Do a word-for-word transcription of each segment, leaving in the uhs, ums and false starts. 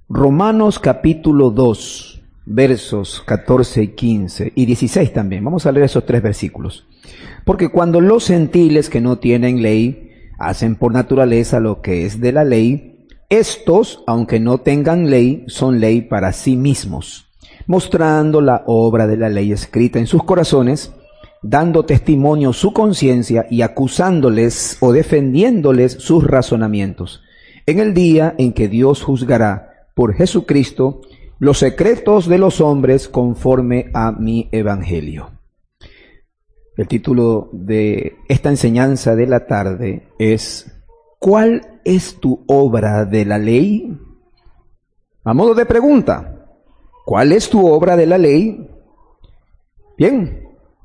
Romanos capítulo dos, versos catorce y quince, y dieciséis también. Vamos a leer esos tres versículos. Porque cuando los gentiles que no tienen ley hacen por naturaleza lo que es de la ley, estos, aunque no tengan ley, son ley para sí mismos, mostrando la obra de la ley escrita en sus corazones, dando testimonio su conciencia y acusándoles o defendiéndoles sus razonamientos, en el día en que Dios juzgará por Jesucristo los secretos de los hombres conforme a mi evangelio. El título de esta enseñanza de la tarde es ¿cuál es tu obra de la ley? A modo de pregunta, ¿cuál es tu obra de la ley? Bien,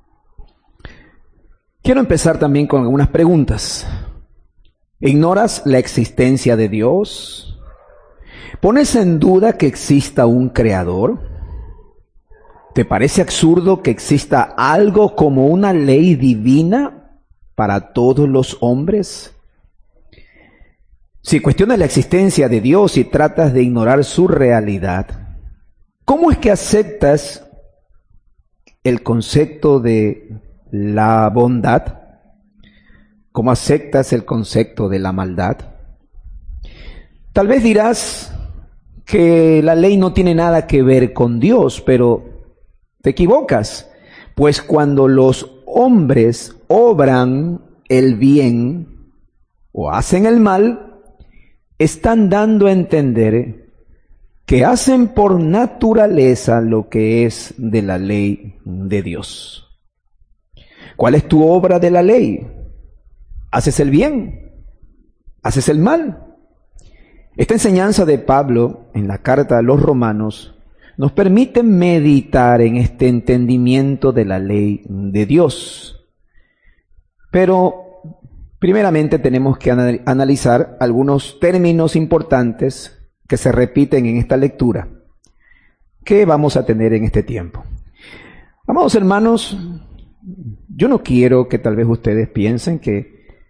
quiero empezar también con algunas preguntas. ¿Ignoras la existencia de Dios? ¿Pones en duda que exista un creador? ¿Te parece absurdo que exista algo como una ley divina para todos los hombres? Si cuestionas la existencia de Dios y tratas de ignorar su realidad, ¿cómo es que aceptas el concepto de la bondad? ¿Cómo aceptas el concepto de la maldad? Tal vez dirás que la ley no tiene nada que ver con Dios, pero te equivocas, pues cuando los hombres obran el bien o hacen el mal, están dando a entender que hacen por naturaleza lo que es de la ley de Dios. ¿Cuál es tu obra de la ley? ¿Haces el bien? ¿Haces el mal? Esta enseñanza de Pablo en la carta a los Romanos nos permite meditar en este entendimiento de la ley de Dios. Pero primeramente tenemos que analizar algunos términos importantes que se repiten en esta lectura que vamos a tener en este tiempo. Amados hermanos, yo no quiero que tal vez ustedes piensen que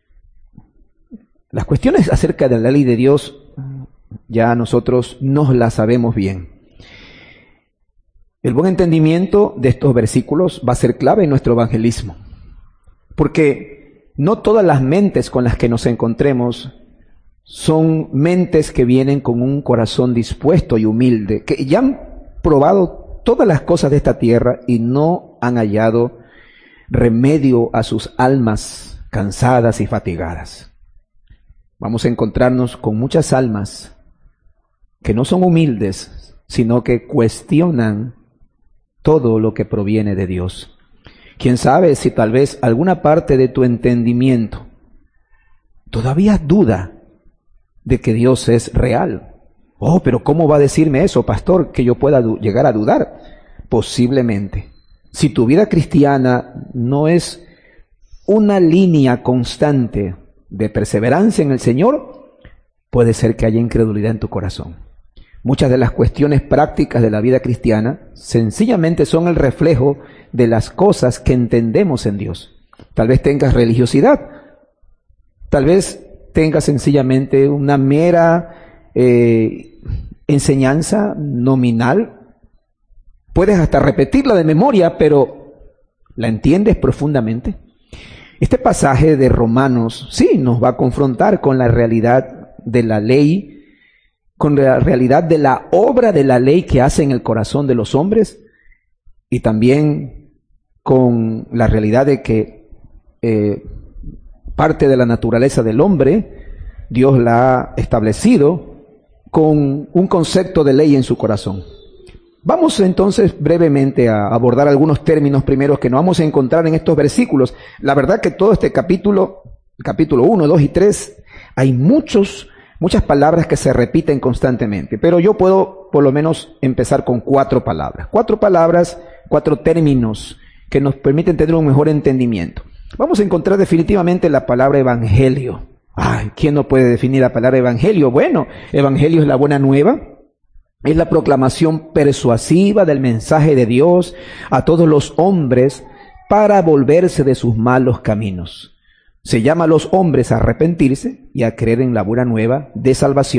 las cuestiones acerca de la ley de Dios ya nosotros nos las sabemos bien. El buen entendimiento de estos versículos va a ser clave en nuestro evangelismo, porque no todas las mentes con las que nos encontremos son mentes que vienen con un corazón dispuesto y humilde, que ya han probado todas las cosas de esta tierra y no han hallado remedio a sus almas cansadas y fatigadas. Vamos a encontrarnos con muchas almas que no son humildes, sino que cuestionan todo lo que proviene de Dios. ¿Quién sabe si tal vez alguna parte de tu entendimiento todavía duda de que Dios es real? Oh, pero ¿cómo va a decirme eso, pastor, que yo pueda llegar a dudar? Posiblemente. Si tu vida cristiana no es una línea constante de perseverancia en el Señor, puede ser que haya incredulidad en tu corazón. Muchas de las cuestiones prácticas de la vida cristiana sencillamente son el reflejo de las cosas que entendemos en Dios. Tal vez tengas religiosidad, tal vez tengas sencillamente una mera eh, enseñanza nominal. Puedes hasta repetirla de memoria, pero ¿la entiendes profundamente? Este pasaje de Romanos sí nos va a confrontar con la realidad de la ley, con la realidad de la obra de la ley que hace en el corazón de los hombres, y también con la realidad de que eh, parte de la naturaleza del hombre Dios la ha establecido con un concepto de ley en su corazón. Vamos entonces brevemente a abordar algunos términos primeros que nos vamos a encontrar en estos versículos. La verdad que todo este capítulo, capítulo uno, dos y tres, hay muchos, muchas palabras que se repiten constantemente, pero yo puedo por lo menos empezar con cuatro palabras. Cuatro palabras, cuatro términos que nos permiten tener un mejor entendimiento. Vamos a encontrar definitivamente la palabra evangelio. Ay, ¿quién no puede definir la palabra evangelio? Bueno, evangelio es la buena nueva. Es la proclamación persuasiva del mensaje de Dios a todos los hombres para volverse de sus malos caminos. Se llama a los hombres a arrepentirse y a creer en la buena nueva de salvación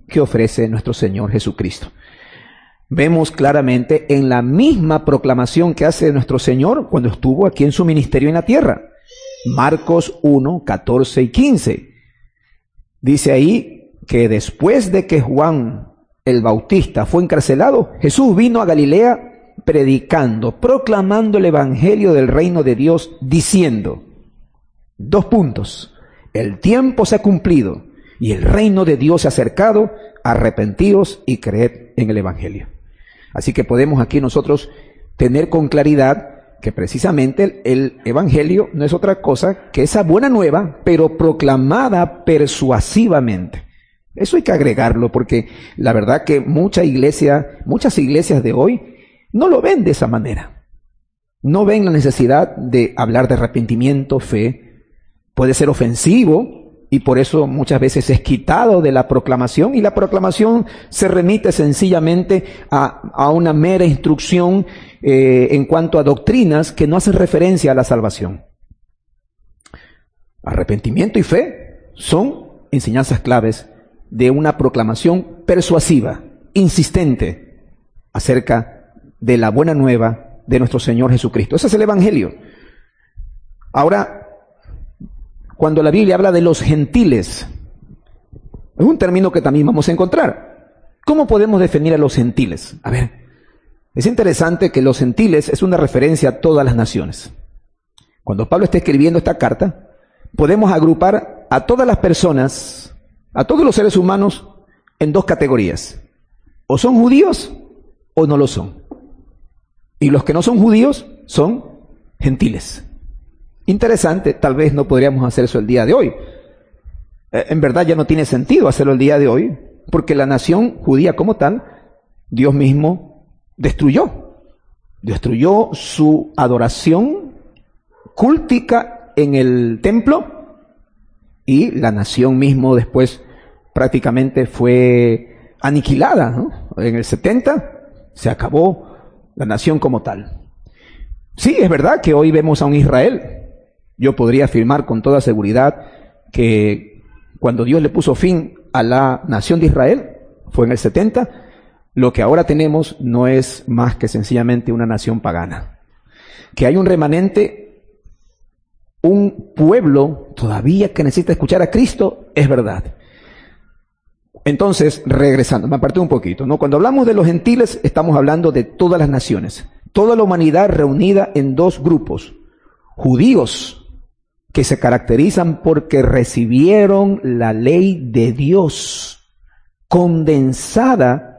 que ofrece nuestro Señor Jesucristo. Vemos claramente en la misma proclamación que hace nuestro Señor cuando estuvo aquí en su ministerio en la tierra. Marcos uno, catorce y quince. Dice ahí que después de que Juan el Bautista fue encarcelado, Jesús vino a Galilea predicando, proclamando el evangelio del reino de Dios, diciendo, dos puntos, el tiempo se ha cumplido y el reino de Dios se ha acercado, arrepentíos y creed en el evangelio. Así que podemos aquí nosotros tener con claridad que precisamente el, el evangelio no es otra cosa que esa buena nueva, pero proclamada persuasivamente. Eso hay que agregarlo, porque la verdad que mucha iglesia, muchas iglesias de hoy no lo ven de esa manera. No ven la necesidad de hablar de arrepentimiento, fe. Puede ser ofensivo y por eso muchas veces es quitado de la proclamación, y la proclamación se remite sencillamente a, a una mera instrucción eh, en cuanto a doctrinas que no hacen referencia a la salvación. Arrepentimiento y fe son enseñanzas claves de una proclamación persuasiva, insistente, acerca de la buena nueva de nuestro Señor Jesucristo. Ese es el evangelio. Ahora, cuando la Biblia habla de los gentiles, es un término que también vamos a encontrar. ¿Cómo podemos definir a los gentiles? A ver, es interesante que los gentiles es una referencia a todas las naciones. Cuando Pablo está escribiendo esta carta, podemos agrupar a todas las personas, a todos los seres humanos, en dos categorías. O son judíos o no lo son. Y los que no son judíos son gentiles. Interesante, tal vez no podríamos hacer eso el día de hoy. Eh, en verdad ya no tiene sentido hacerlo el día de hoy, porque la nación judía como tal, Dios mismo destruyó. Destruyó su adoración cúltica en el templo, y la nación mismo después prácticamente fue aniquilada, ¿no? En el setenta se acabó la nación como tal. Sí, es verdad que hoy vemos a un Israel. Yo podría afirmar con toda seguridad que cuando Dios le puso fin a la nación de Israel, fue en el setenta, lo que ahora tenemos no es más que sencillamente una nación pagana. Que hay un remanente, un pueblo todavía que necesita escuchar a Cristo, es verdad. Entonces, regresando, me aparté un poquito, ¿no? Cuando hablamos de los gentiles, estamos hablando de todas las naciones, toda la humanidad reunida en dos grupos: judíos, que se caracterizan porque recibieron la ley de Dios condensada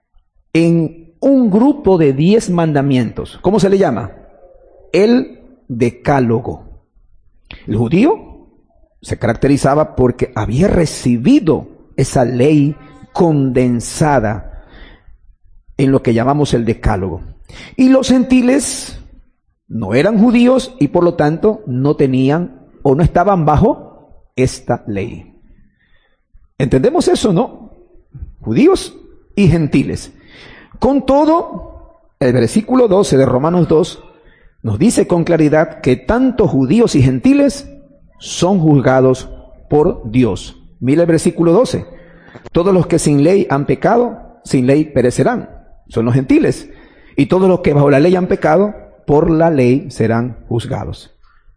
en un grupo de diez mandamientos. ¿Cómo se le llama? El decálogo. El judío se caracterizaba porque había recibido esa ley condensada en lo que llamamos el decálogo. Y los gentiles no eran judíos y por lo tanto no tenían o no estaban bajo esta ley. ¿Entendemos eso, no? Judíos y gentiles. Con todo, el versículo doce de Romanos dos nos dice con claridad que tanto judíos y gentiles son juzgados por Dios. Mira el versículo doce. Todos los que sin ley han pecado, sin ley perecerán. Son los gentiles. Y todos los que bajo la ley han pecado, por la ley serán juzgados.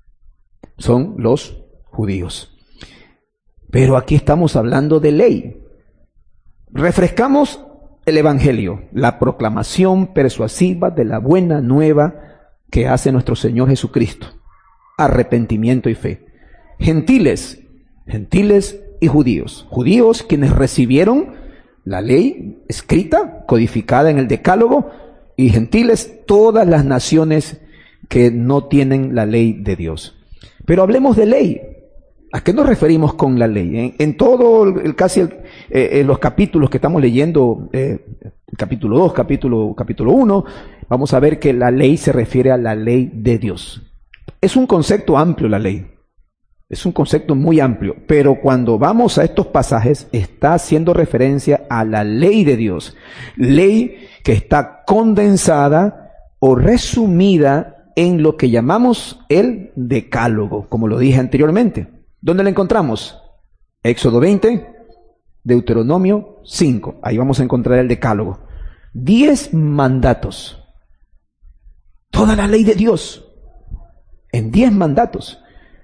Son los judíos. Pero aquí estamos hablando de ley. Refrescamos el evangelio, la proclamación persuasiva de la buena nueva que hace nuestro Señor Jesucristo. Arrepentimiento y fe. Gentiles, gentiles y judíos. Judíos quienes recibieron la ley escrita, codificada en el decálogo, y gentiles, todas las naciones que no tienen la ley de Dios. Pero hablemos de ley. ¿A qué nos referimos con la ley? En, en todo, el, casi el, eh, en los capítulos que estamos leyendo, eh, capítulo dos, capítulo, capítulo uno, vamos a ver que la ley se refiere a la ley de Dios. Es un concepto amplio la ley. Es un concepto muy amplio, pero cuando vamos a estos pasajes está haciendo referencia a la ley de Dios. Ley que está condensada o resumida en lo que llamamos el decálogo, como lo dije anteriormente. ¿Dónde la encontramos? Éxodo veinte, Deuteronomio cinco. Ahí vamos a encontrar el decálogo. Diez mandatos. Toda la ley de Dios. En diez mandatos.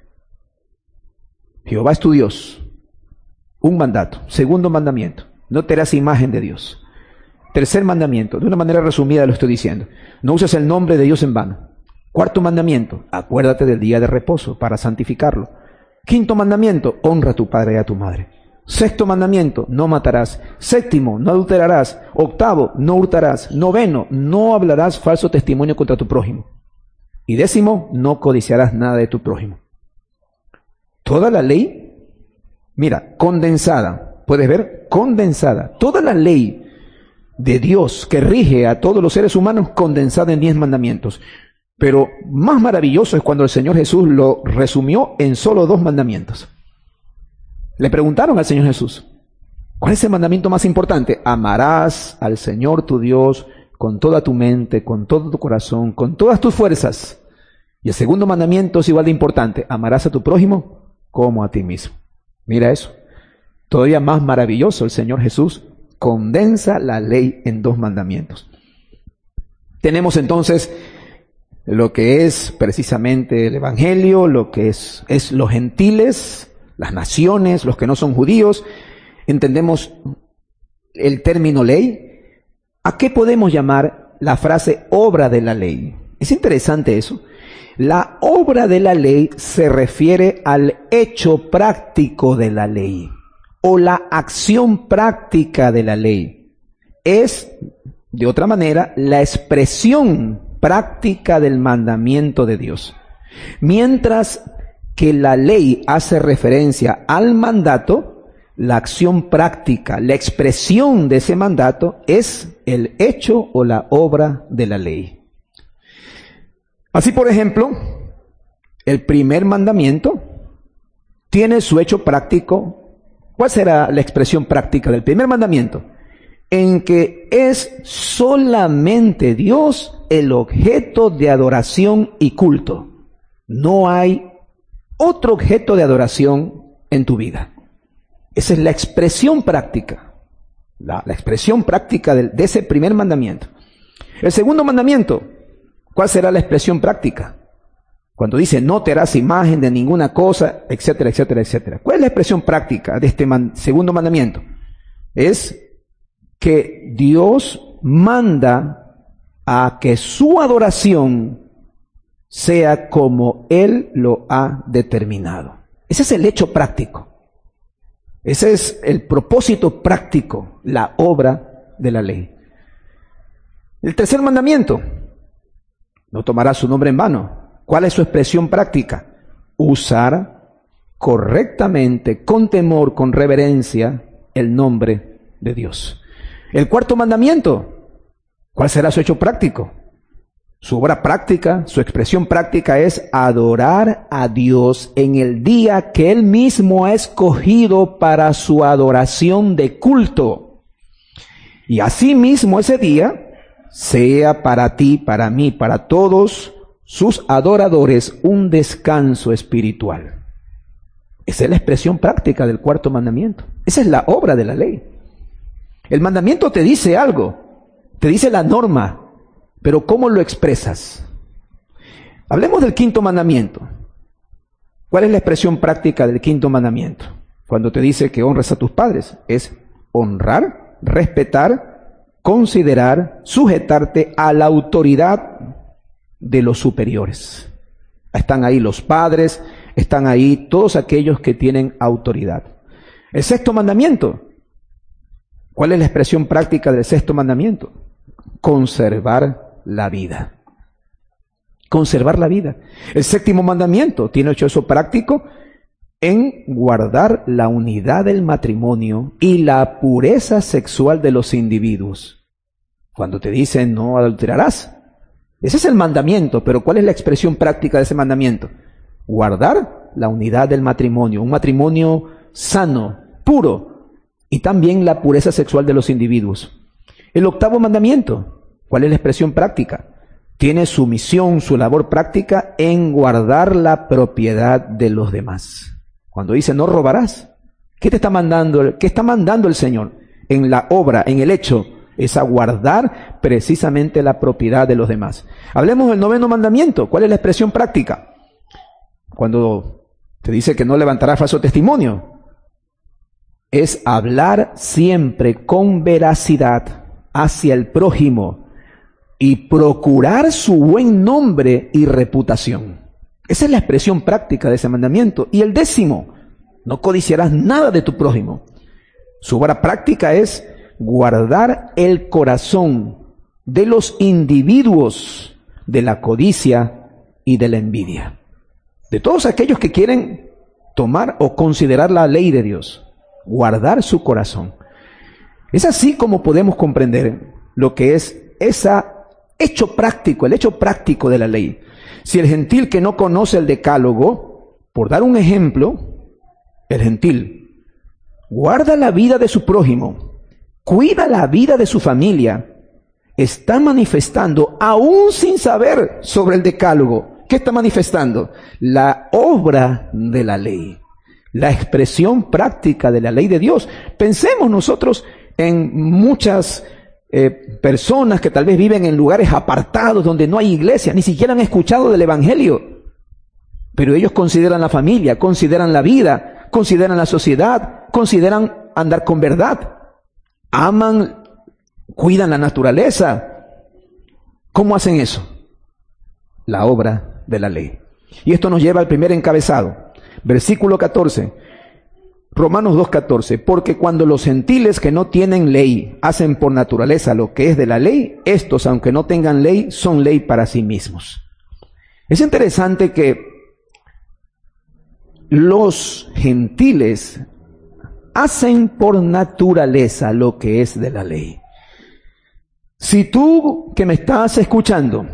Jehová es tu Dios. Un mandato. Segundo mandamiento. No te harás imagen de Dios. Tercer mandamiento. De una manera resumida lo estoy diciendo. No uses el nombre de Dios en vano. Cuarto mandamiento. Acuérdate del día de reposo para santificarlo. Quinto mandamiento. Honra a tu padre y a tu madre. Sexto mandamiento. No matarás. Séptimo. No adulterarás. Octavo. No hurtarás. Noveno. No hablarás falso testimonio contra tu prójimo. Y décimo. No codiciarás nada de tu prójimo. Toda la ley, mira, condensada, puedes ver, condensada, toda la ley de Dios que rige a todos los seres humanos condensada en diez mandamientos. Pero más maravilloso es cuando el Señor Jesús lo resumió en solo dos mandamientos. Le preguntaron al Señor Jesús, ¿cuál es el mandamiento más importante? Amarás al Señor tu Dios con toda tu mente, con todo tu corazón, con todas tus fuerzas. Y el segundo mandamiento es igual de importante, amarás a tu prójimo como a ti mismo. Mira eso. Todavía más maravilloso, el Señor Jesús condensa la ley en dos mandamientos. Tenemos entonces lo que es precisamente el Evangelio, lo que es, es los gentiles, las naciones, los que no son judíos. Entendemos el término ley. ¿A qué podemos llamar la frase obra de la ley? Es interesante eso. La obra de la ley se refiere al hecho práctico de la ley o la acción práctica de la ley. Es, de otra manera, la expresión práctica del mandamiento de Dios. Mientras que la ley hace referencia al mandato, la acción práctica, la expresión de ese mandato es el hecho o la obra de la ley. Así, por ejemplo, el primer mandamiento tiene su hecho práctico. ¿Cuál será la expresión práctica del primer mandamiento? En que es solamente Dios el objeto de adoración y culto. No hay otro objeto de adoración en tu vida. Esa es la expresión práctica. La, la expresión práctica de, de ese primer mandamiento. El segundo mandamiento. ¿Cuál será la expresión práctica? Cuando dice, no te harás imagen de ninguna cosa, etcétera, etcétera, etcétera. ¿Cuál es la expresión práctica de este man- segundo mandamiento? Es que Dios manda a que su adoración sea como Él lo ha determinado. Ese es el hecho práctico. Ese es el propósito práctico, la obra de la ley. El tercer mandamiento. No tomarás su nombre en vano. ¿Cuál es su expresión práctica? Usar correctamente, con temor, con reverencia, el nombre de Dios. El cuarto mandamiento. ¿Cuál será su hecho práctico? Su obra práctica, su expresión práctica es adorar a Dios en el día que Él mismo ha escogido para su adoración de culto. Y asimismo ese día sea para ti, para mí, para todos sus adoradores un descanso espiritual. Esa es la expresión práctica del cuarto mandamiento. Esa es la obra de la ley. El mandamiento te dice algo, te dice la norma, pero ¿cómo lo expresas? Hablemos del quinto mandamiento. ¿Cuál es la expresión práctica del quinto mandamiento? Cuando te dice que honres a tus padres, es honrar, respetar, considerar, sujetarte a la autoridad de los superiores. Están ahí los padres, están ahí todos aquellos que tienen autoridad. El sexto mandamiento. ¿Cuál es la expresión práctica del sexto mandamiento? Conservar la vida. Conservar la vida. El séptimo mandamiento tiene hecho eso práctico en guardar la unidad del matrimonio y la pureza sexual de los individuos. Cuando te dicen no adulterarás, ese es el mandamiento, pero ¿cuál es la expresión práctica de ese mandamiento? Guardar la unidad del matrimonio, un matrimonio sano, puro, y también la pureza sexual de los individuos. El octavo mandamiento, ¿cuál es la expresión práctica? Tiene su misión, su labor práctica en guardar la propiedad de los demás. Cuando dice no robarás, ¿Qué te está mandando? ¿Qué está mandando el Señor en la obra, en el hecho? Es a guardar precisamente la propiedad de los demás. Hablemos del noveno mandamiento. ¿Cuál es la expresión práctica? Cuando te dice que no levantarás falso testimonio. Es hablar siempre con veracidad hacia el prójimo y procurar su buen nombre y reputación. Esa es la expresión práctica de ese mandamiento. Y el décimo, no codiciarás nada de tu prójimo. Su obra práctica es guardar el corazón de los individuos de la codicia y de la envidia. De todos aquellos que quieren tomar o considerar la ley de Dios. Guardar su corazón. Es así como podemos comprender lo que es ese hecho práctico, el hecho práctico de la ley. Si el gentil que no conoce el decálogo, por dar un ejemplo, el gentil guarda la vida de su prójimo, cuida la vida de su familia, está manifestando, aún sin saber sobre el decálogo, ¿qué está manifestando? La obra de la ley. La expresión práctica de la ley de Dios. Pensemos nosotros en muchas eh, personas que tal vez viven en lugares apartados donde no hay iglesia, ni siquiera han escuchado del evangelio, pero ellos consideran la familia, consideran la vida, consideran la sociedad, consideran andar con verdad, aman, cuidan la naturaleza. ¿Cómo hacen eso? La obra de la ley. Y esto nos lleva al primer encabezado. Versículo catorce, Romanos dos catorce, porque cuando los gentiles que no tienen ley hacen por naturaleza lo que es de la ley, estos, aunque no tengan ley, son ley para sí mismos. Es interesante que los gentiles hacen por naturaleza lo que es de la ley. Si tú que me estás escuchando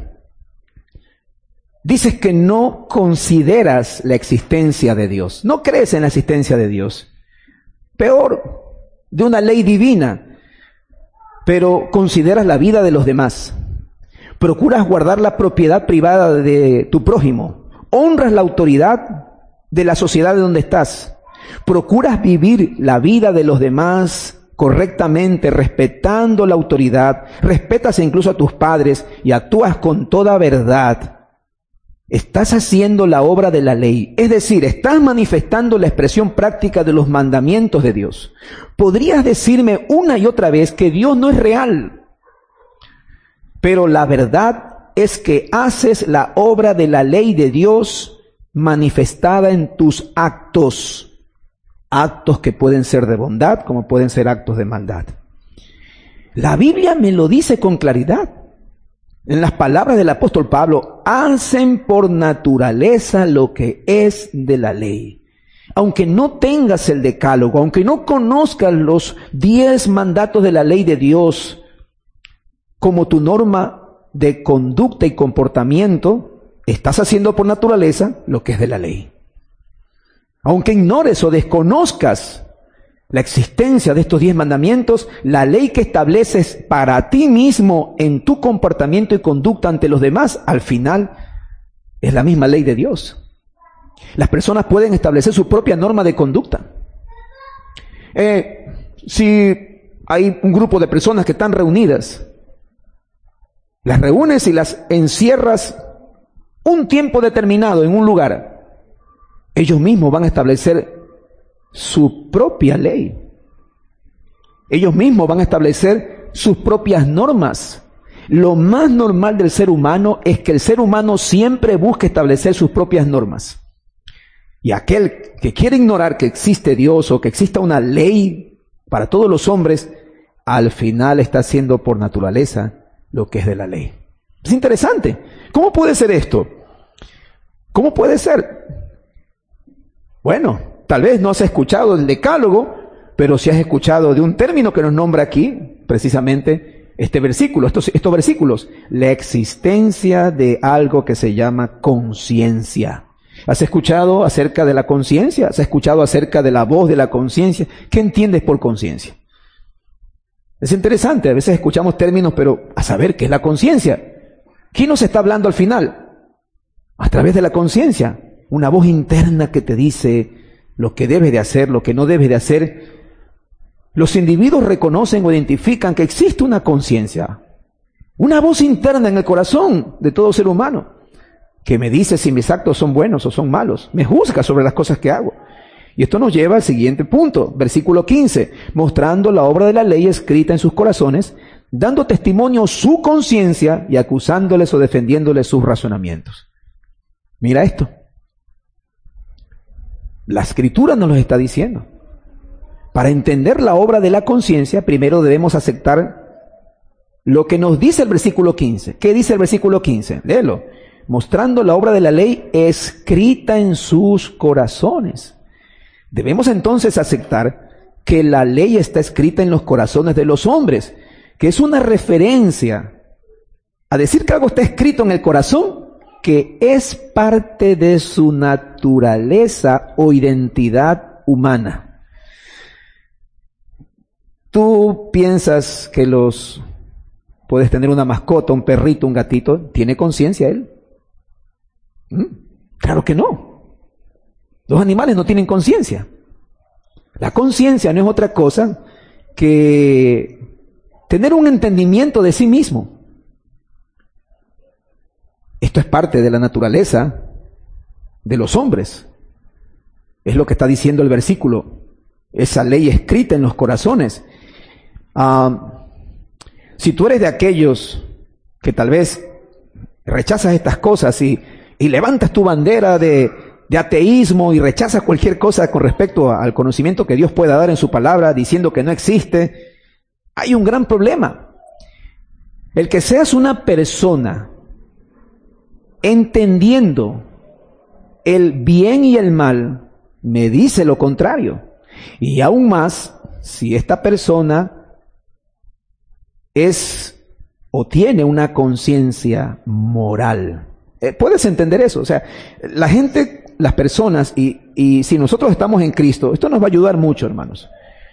dices que no consideras la existencia de Dios, no crees en la existencia de Dios, peor, de una ley divina, pero consideras la vida de los demás, procuras guardar la propiedad privada de tu prójimo, honras la autoridad de la sociedad de donde estás, procuras vivir la vida de los demás correctamente, respetando la autoridad, respetas incluso a tus padres y actúas con toda verdad, estás haciendo la obra de la ley, es decir, estás manifestando la expresión práctica de los mandamientos de Dios. Podrías decirme una y otra vez que Dios no es real, pero la verdad es que haces la obra de la ley de Dios manifestada en tus actos, actos que pueden ser de bondad como pueden ser actos de maldad. La Biblia me lo dice con claridad. En las palabras del apóstol Pablo, hacen por naturaleza lo que es de la ley. Aunque no tengas el decálogo, aunque no conozcas los diez mandatos de la ley de Dios como tu norma de conducta y comportamiento, estás haciendo por naturaleza lo que es de la ley. Aunque ignores o desconozcas la existencia de estos diez mandamientos, la ley que estableces para ti mismo en tu comportamiento y conducta ante los demás, al final es la misma ley de Dios. Las personas pueden establecer su propia norma de conducta. Eh, si hay un grupo de personas que están reunidas, las reúnes y las encierras un tiempo determinado en un lugar, ellos mismos van a establecer su propia ley. Ellos mismos van a establecer sus propias normas. Lo más normal del ser humano es que el ser humano siempre busque establecer sus propias normas. Y aquel que quiere ignorar que existe Dios o que exista una ley para todos los hombres, al final está haciendo por naturaleza lo que es de la ley. Es interesante. ¿Cómo puede ser esto? ¿Cómo puede ser? Bueno, tal vez no has escuchado el decálogo, pero sí has escuchado de un término que nos nombra aquí, precisamente este versículo, estos, estos versículos, la existencia de algo que se llama conciencia. ¿Has escuchado acerca de la conciencia? ¿Has escuchado acerca de la voz de la conciencia? ¿Qué entiendes por conciencia? Es interesante, a veces escuchamos términos, pero a saber qué es la conciencia. ¿Quién nos está hablando al final? A través de la conciencia, una voz interna que te dice, lo que debes de hacer, lo que no debes de hacer, los individuos reconocen o identifican que existe una conciencia, una voz interna en el corazón de todo ser humano, que me dice si mis actos son buenos o son malos, me juzga sobre las cosas que hago. Y esto nos lleva al siguiente punto, versículo quince, mostrando la obra de la ley escrita en sus corazones, dando testimonio su conciencia y acusándoles o defendiéndoles sus razonamientos. Mira esto. La Escritura nos lo está diciendo. Para entender la obra de la conciencia, primero debemos aceptar lo que nos dice el versículo quince. ¿Qué dice el versículo quince? Léelo. Mostrando la obra de la ley escrita en sus corazones. Debemos entonces aceptar que la ley está escrita en los corazones de los hombres, que es una referencia a decir que algo está escrito en el corazón, que es parte de su naturaleza o identidad humana. Tú piensas que los, puedes tener una mascota, un perrito, un gatito, ¿tiene conciencia él? ¿Mm? Claro que no. Los animales no tienen conciencia. La conciencia no es otra cosa que tener un entendimiento de sí mismo. Esto es parte de la naturaleza de los hombres. Es lo que está diciendo el versículo. Esa ley escrita en los corazones. Ah, si tú eres de aquellos que tal vez rechazas estas cosas y, y levantas tu bandera de, de ateísmo y rechazas cualquier cosa con respecto al conocimiento que Dios pueda dar en su palabra, diciendo que no existe, hay un gran problema. El que seas una persona entendiendo el bien y el mal, me dice lo contrario. Y aún más, si esta persona es o tiene una conciencia moral. Eh, ¿Puedes entender eso? O sea, la gente, las personas, y, y si nosotros estamos en Cristo, esto nos va a ayudar mucho, hermanos.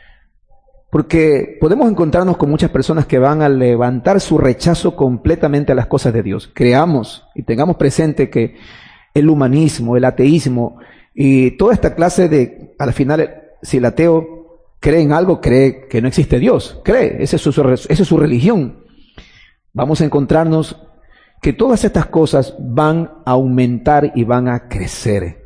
Porque podemos encontrarnos con muchas personas que van a levantar su rechazo completamente a las cosas de Dios. Creamos y tengamos presente que el humanismo, el ateísmo y toda esta clase de, al final, si el ateo cree en algo, cree que no existe Dios. Cree, esa es su, esa es su religión. Vamos a encontrarnos que todas estas cosas van a aumentar y van a crecer.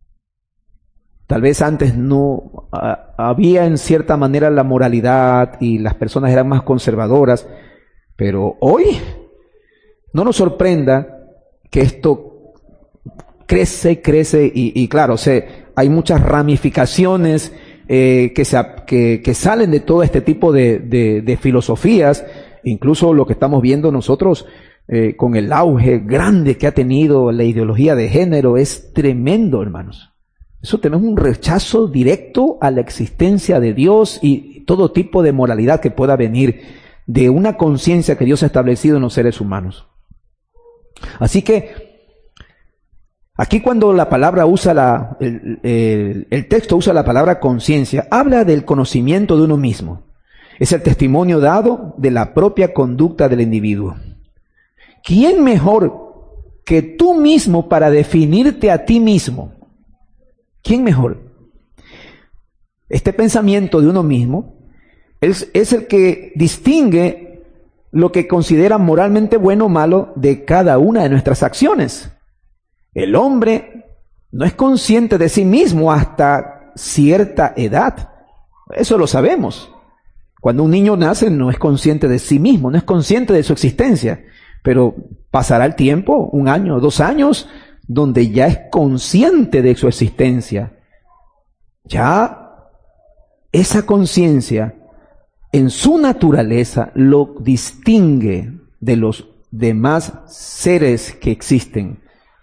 Tal vez antes no a, había en cierta manera la moralidad y las personas eran más conservadoras, pero hoy no nos sorprenda que esto crece y crece y, y claro, o sea, hay muchas ramificaciones eh, que, se, que, que salen de todo este tipo de, de, de filosofías, incluso lo que estamos viendo nosotros eh, con el auge grande que ha tenido la ideología de género es tremendo, hermanos. Eso tenemos un rechazo directo a la existencia de Dios y todo tipo de moralidad que pueda venir de una conciencia que Dios ha establecido en los seres humanos. Así que, aquí cuando la palabra usa la, el, el, el texto usa la palabra conciencia, habla del conocimiento de uno mismo. Es el testimonio dado de la propia conducta del individuo. ¿Quién mejor que tú mismo para definirte a ti mismo? ¿Quién mejor? Este pensamiento de uno mismo es, es el que distingue lo que considera moralmente bueno o malo de cada una de nuestras acciones. El hombre no es consciente de sí mismo hasta cierta edad. Eso lo sabemos. Cuando un niño nace no es consciente de sí mismo, no es consciente de su existencia. Pero pasará el tiempo, un año, dos años, donde ya es consciente de su existencia. Ya esa conciencia en su naturaleza lo distingue de los demás seres que existen.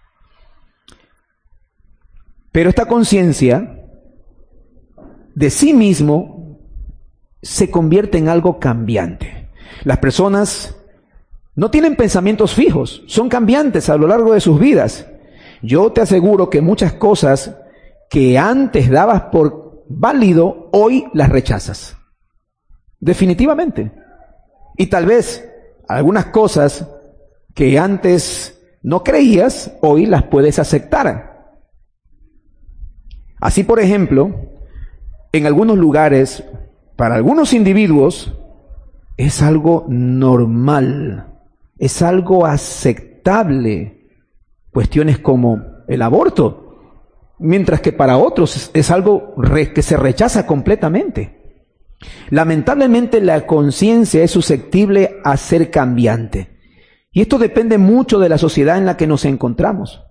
Pero esta conciencia de sí mismo se convierte en algo cambiante. Las personas no tienen pensamientos fijos, son cambiantes a lo largo de sus vidas. Yo te aseguro que muchas cosas que antes dabas por válido, hoy las rechazas. Definitivamente. Y tal vez algunas cosas que antes no creías, hoy las puedes aceptar. Así, por ejemplo, en algunos lugares, para algunos individuos, es algo normal, es algo aceptable, cuestiones como el aborto, mientras que para otros es algo que se rechaza completamente. Lamentablemente la conciencia es susceptible a ser cambiante. Y esto depende mucho de la sociedad en la que nos encontramos.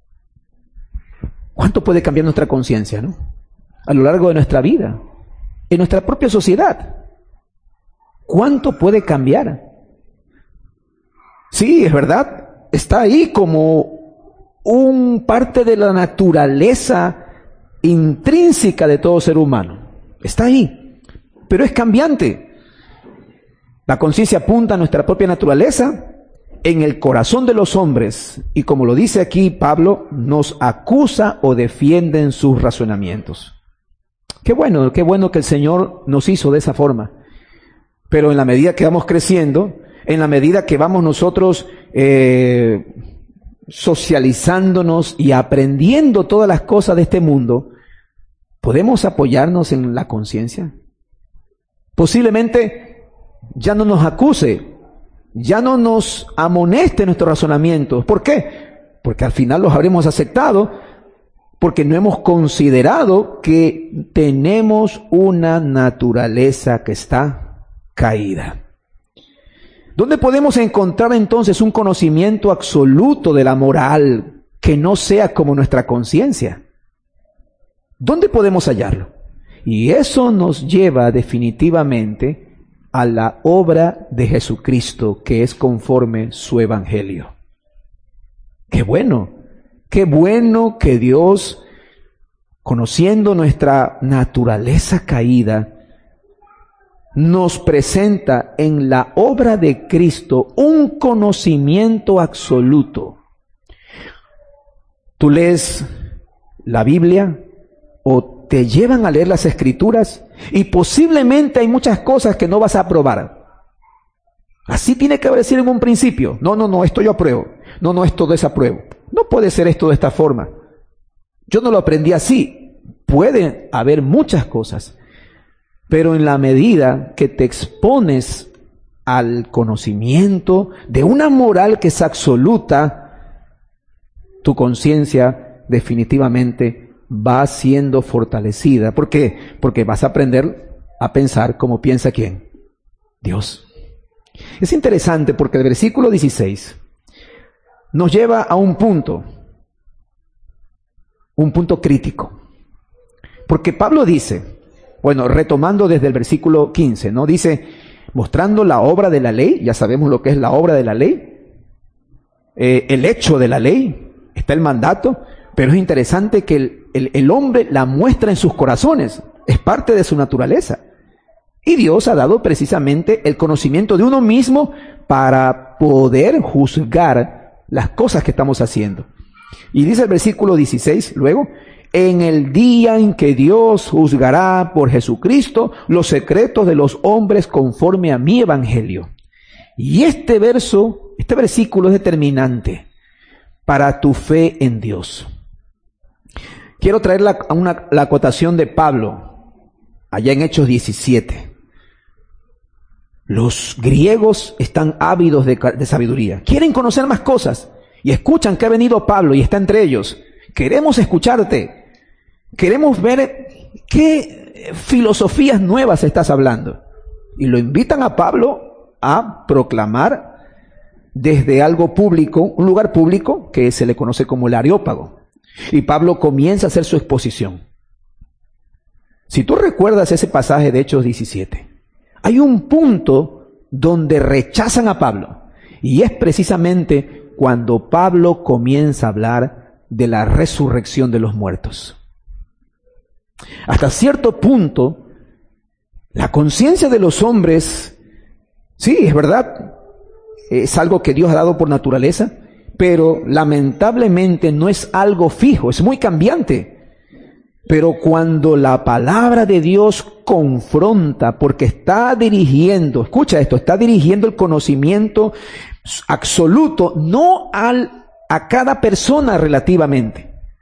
¿Cuánto puede cambiar nuestra conciencia, no? A lo largo de nuestra vida, en nuestra propia sociedad. ¿Cuánto puede cambiar? Sí, es verdad, está ahí como un parte de la naturaleza intrínseca de todo ser humano. Está ahí, pero es cambiante. La conciencia apunta a nuestra propia naturaleza en el corazón de los hombres, y como lo dice aquí Pablo, nos acusa o defiende en sus razonamientos. Qué bueno, qué bueno que el Señor nos hizo de esa forma. Pero en la medida que vamos creciendo, en la medida que vamos nosotros eh, socializándonos y aprendiendo todas las cosas de este mundo, ¿podemos apoyarnos en la conciencia? Posiblemente ya no nos acuse, ya no nos amoneste nuestros razonamientos. ¿Por qué? Porque al final los habremos aceptado, porque no hemos considerado que tenemos una naturaleza que está caída. ¿Dónde podemos encontrar entonces un conocimiento absoluto de la moral que no sea como nuestra conciencia? ¿Dónde podemos hallarlo? Y eso nos lleva definitivamente a la obra de Jesucristo, que es conforme su evangelio. ¡Qué bueno! ¡Qué bueno que Dios, conociendo nuestra naturaleza caída, nos presenta en la obra de Cristo un conocimiento absoluto! Tú lees la Biblia o te llevan a leer las Escrituras y posiblemente hay muchas cosas que no vas a aprobar. Así tiene que decir en un principio. No, no, no, esto yo apruebo. No, no, esto desapruebo. No puede ser esto de esta forma. Yo no lo aprendí así. Pueden haber muchas cosas, pero en la medida que te expones al conocimiento de una moral que es absoluta, tu conciencia definitivamente va siendo fortalecida. ¿Por qué? Porque vas a aprender a pensar como piensa ¿quién? Dios. Es interesante porque el versículo dieciséis nos lleva a un punto, un punto crítico. Porque Pablo dice, bueno, retomando desde el versículo quince, ¿no? Dice, mostrando la obra de la ley, ya sabemos lo que es la obra de la ley, eh, el hecho de la ley, está el mandato, pero es interesante que el, el, el hombre la muestra en sus corazones, es parte de su naturaleza. Y Dios ha dado precisamente el conocimiento de uno mismo para poder juzgar las cosas que estamos haciendo. Y dice el versículo dieciséis, luego, en el día en que Dios juzgará por Jesucristo los secretos de los hombres conforme a mi evangelio. Y este verso, este versículo es determinante para tu fe en Dios. Quiero traer la, una, la acotación de Pablo, allá en Hechos diecisiete. Los griegos están ávidos de, de sabiduría, quieren conocer más cosas, y escuchan que ha venido Pablo y está entre ellos. Queremos escucharte, queremos ver qué filosofías nuevas estás hablando. Y lo invitan a Pablo a proclamar desde algo público, un lugar público que se le conoce como el Areópago. Y Pablo comienza a hacer su exposición. Si tú recuerdas ese pasaje de Hechos diecisiete, hay un punto donde rechazan a Pablo. Y es precisamente cuando Pablo comienza a hablar de la resurrección de los muertos. Hasta cierto punto, la conciencia de los hombres, sí, es verdad, es algo que Dios ha dado por naturaleza, pero lamentablemente no es algo fijo, es muy cambiante. Pero cuando la palabra de Dios confronta, porque está dirigiendo, escucha esto, está dirigiendo el conocimiento absoluto, no al, a cada persona relativamente,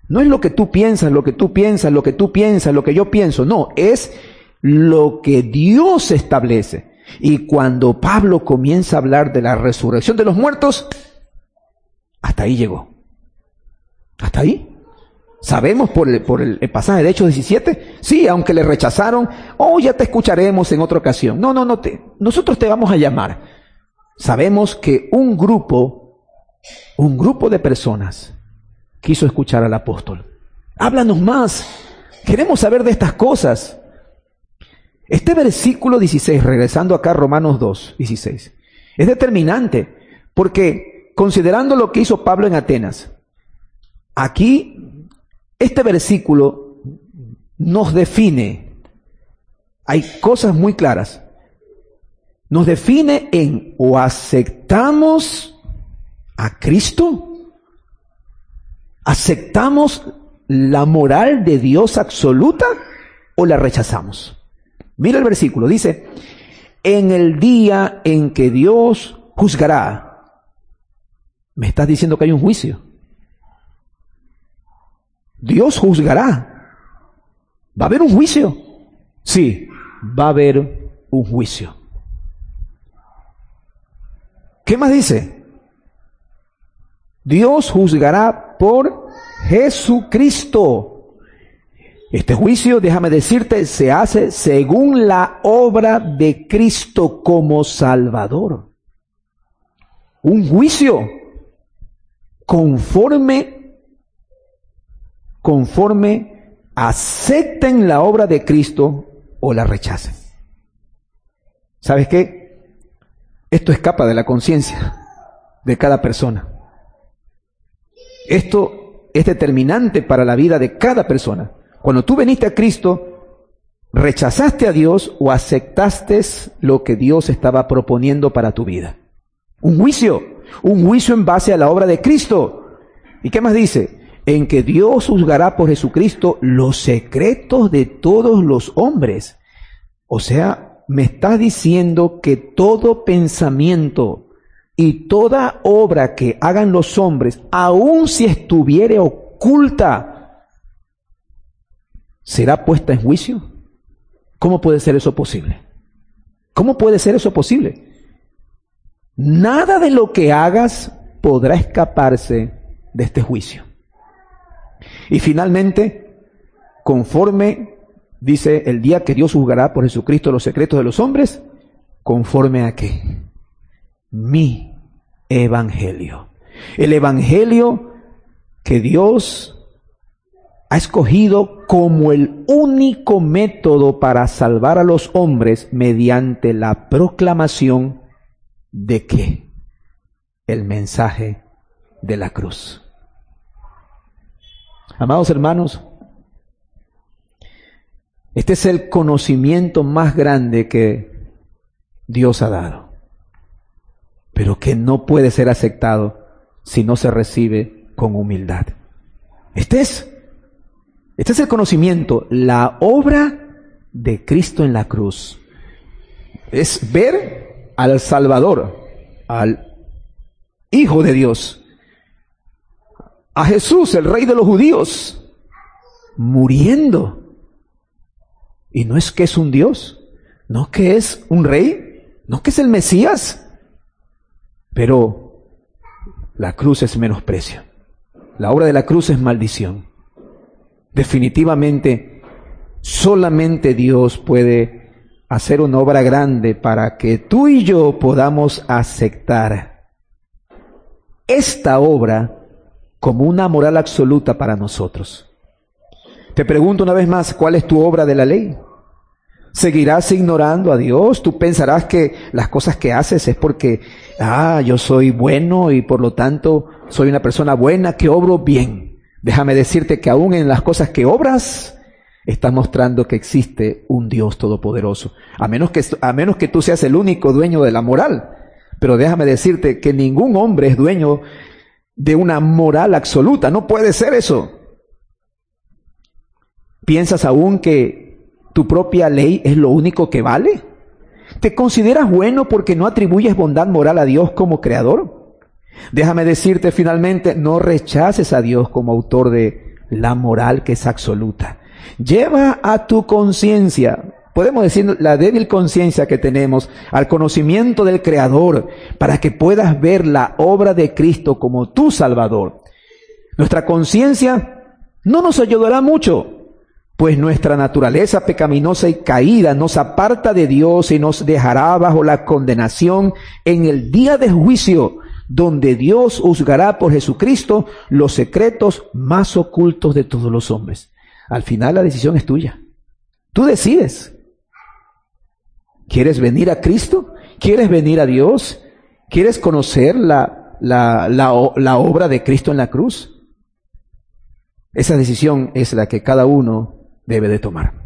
No es lo que tú piensas, lo que tú piensas, lo que tú piensas, lo que yo pienso. No, es lo que Dios establece. Y cuando Pablo comienza a hablar de la resurrección de los muertos, hasta ahí llegó. Hasta ahí. ¿Sabemos por el, por el pasaje de Hechos diecisiete? Sí, aunque le rechazaron, oh, ya te escucharemos en otra ocasión. No, no, no, te, nosotros te vamos a llamar. Sabemos que un grupo, un grupo de personas quiso escuchar al apóstol. Háblanos más. Queremos saber de estas cosas. Este versículo dieciséis, regresando acá a Romanos dos, dieciséis, es determinante porque considerando lo que hizo Pablo en Atenas, aquí este versículo nos define, hay cosas muy claras, nos define en o aceptamos a Cristo, aceptamos la moral de Dios absoluta o la rechazamos. Mira el versículo, dice, en el día en que Dios juzgará. Me estás diciendo que hay un juicio. Dios juzgará. ¿Va a haber un juicio? Sí, va a haber un juicio. ¿Qué más dice? Dios juzgará por Jesucristo. Este juicio, déjame decirte, se hace según la obra de Cristo como Salvador. Un juicio conforme, conforme acepten la obra de Cristo o la rechacen. ¿Sabes qué? Esto escapa de la conciencia de cada persona. Esto es determinante para la vida de cada persona. Cuando tú viniste a Cristo, ¿rechazaste a Dios o aceptaste lo que Dios estaba proponiendo para tu vida? Un juicio, un juicio en base a la obra de Cristo. ¿Y qué más dice? En que Dios juzgará por Jesucristo los secretos de todos los hombres. O sea, me estás diciendo que todo pensamiento y toda obra que hagan los hombres, aun si estuviere oculta, ¿será puesta en juicio? ¿Cómo puede ser eso posible? ¿Cómo puede ser eso posible? Nada de lo que hagas podrá escaparse de este juicio. Y finalmente, conforme, dice, el día que Dios juzgará por Jesucristo los secretos de los hombres, ¿conforme a qué? Mi evangelio. El evangelio que Dios ha escogido como el único método para salvar a los hombres mediante la proclamación de ¿qué? El mensaje de la cruz. Amados hermanos, este es el conocimiento más grande que Dios ha dado, pero que no puede ser aceptado si no se recibe con humildad. Este es Este es el conocimiento, la obra de Cristo en la cruz. Es ver al Salvador, al Hijo de Dios, a Jesús, el Rey de los judíos, muriendo. Y no es que es un Dios, no que es un Rey, no que es el Mesías, pero la cruz es menosprecio. La obra de la cruz es maldición. Definitivamente, solamente Dios puede hacer una obra grande para que tú y yo podamos aceptar esta obra como una moral absoluta para nosotros. Te pregunto una vez más, ¿cuál es tu obra de la ley? ¿Seguirás ignorando a Dios? ¿Tú pensarás que las cosas que haces es porque, ah, yo soy bueno y por lo tanto soy una persona buena que obro bien? Déjame decirte que aún en las cosas que obras, estás mostrando que existe un Dios todopoderoso. A menos que, a menos que tú seas el único dueño de la moral. Pero déjame decirte que ningún hombre es dueño de una moral absoluta. No puede ser eso. ¿Piensas aún que tu propia ley es lo único que vale? ¿Te consideras bueno porque no atribuyes bondad moral a Dios como creador? Déjame decirte finalmente, no rechaces a Dios como autor de la moral que es absoluta. Lleva a tu conciencia, podemos decir la débil conciencia que tenemos, al conocimiento del Creador, para que puedas ver la obra de Cristo como tu Salvador. Nuestra conciencia no nos ayudará mucho, pues nuestra naturaleza pecaminosa y caída nos aparta de Dios y nos dejará bajo la condenación en el día de juicio, donde Dios juzgará por Jesucristo los secretos más ocultos de todos los hombres. Al final la decisión es tuya. Tú decides. ¿Quieres venir a Cristo? ¿Quieres venir a Dios? ¿Quieres conocer la, la, la, la obra de Cristo en la cruz? Esa decisión es la que cada uno debe de tomar.